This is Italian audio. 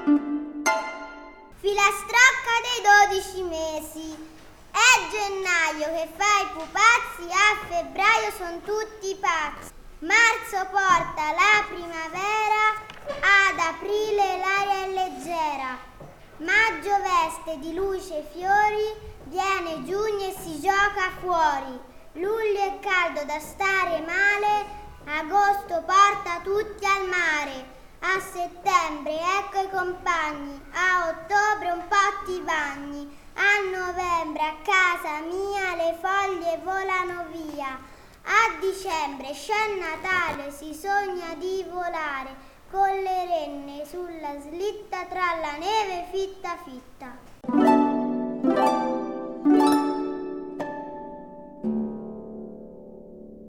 Filastrocca dei 12 mesi. È gennaio che fa i pupazzi, a febbraio sono tutti pazzi. Marzo porta la primavera, ad aprile l'aria è leggera. Maggio veste di luce e fiori, viene giugno e si gioca fuori. Luglio è caldo da stare male, agosto porta tutti al mare. A settembre ecco i compagni, a ottobre un po' ti bagni, a novembre a casa mia le foglie volano via, a dicembre c'è Natale, si sogna di volare, con le renne sulla slitta tra la neve fitta fitta.